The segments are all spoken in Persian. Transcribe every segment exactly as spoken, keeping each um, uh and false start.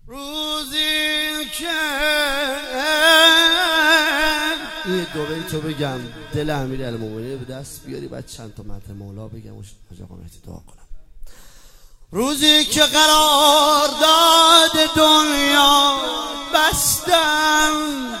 روزی که این دو بیتو بگم دل امیرالمومنین به دست بیاری بعد چند تا مدح مولا بگم و حاج آقا مهدی دعا کنم. روزی که قرار داد دنیا بستم،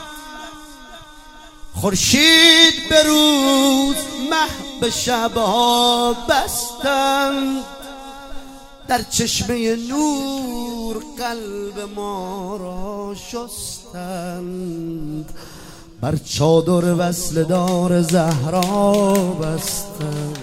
خورشید به روز مه به شبها بستم، در چشمه نور قلب ما را شستند، بر چادر وصل دار زهرا بستند.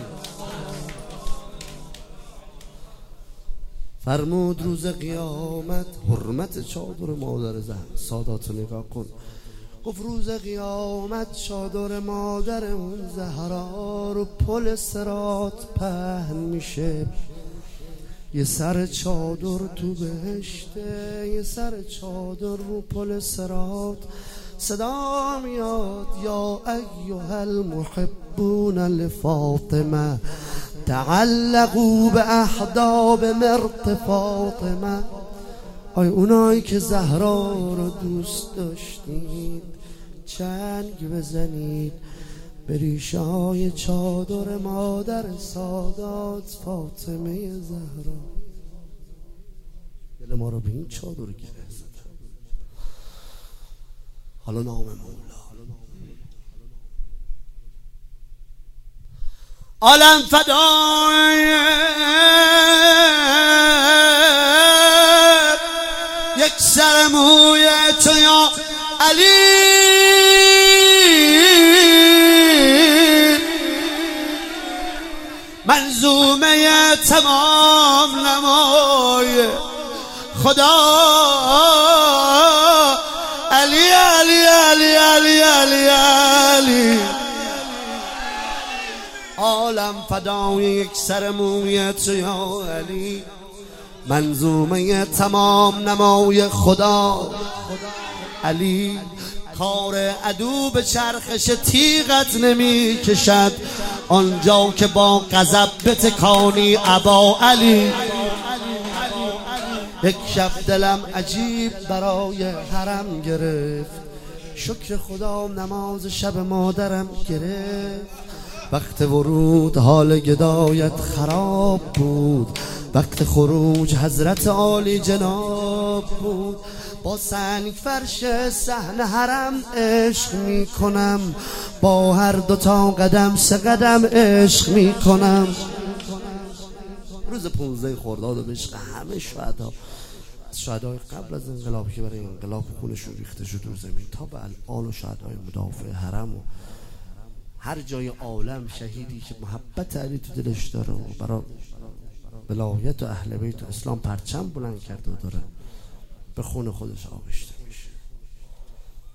فرمود روز قیامت، حرمت چادر مادر زهرا، ساداتو نگاه کن، گفت روز قیامت چادر مادر اون زهرا رو پل صراط پهن میشه. یه سر چادر تو بهشته، یه سر چادر رو پل صراط، صدا میاد یا ایها المحبون لفاطمه تعلقوا به احداب مرط فاطمه. آی اونایی که زهرا رو دوست داشتید چنگ بزنید به ریشه های چادر مادر سادات فاطمه زهرا. دل ما رو به این چادر گره زد. حالا نام مولا. عالم فدای یک سر موی تو یا علی، منظومه تمام نمای خدا علی علی علی علی علی علی. عالم فدای یک سر موی تو یا علی، منظومه تمام نمای خدا علی. کار عدو به چرخش تیغت نمی کشد، آنجا که با غضب بتکانی ابا علی. یک شب دلم عجیب برای حرم گرفت، شکر خدا نماز شب مادرم گرفت. وقت ورود حال گدایت خراب بود، وقت خروج حضرت عالی جناب بود. با سنگ فرش صحن حرم عشق می کنم، با هر دوتا قدم سه قدم عشق می کنم. روز پونزده خرداد و به عشق همه شهدا، از شهدای قبل از انقلاب که برای انقلاب خونشون ریخته شد رو زمین تا به الان، و شهدای مدافع حرم و هر جای عالم شهیدی که محبت علی تو دلش داره و برای ولایت و اهل بیت و اسلام پرچم بلند کرده و داره به خون خودش آغشته میشه.